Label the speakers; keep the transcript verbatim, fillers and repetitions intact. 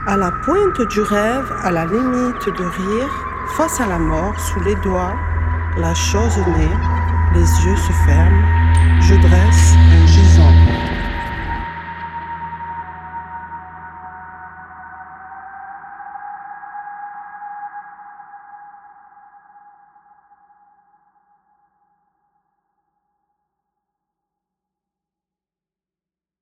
Speaker 1: À la pointe du rêve, à la limite de rire, face à la mort, sous les doigts, la chose naît, les yeux se ferment, je dresse un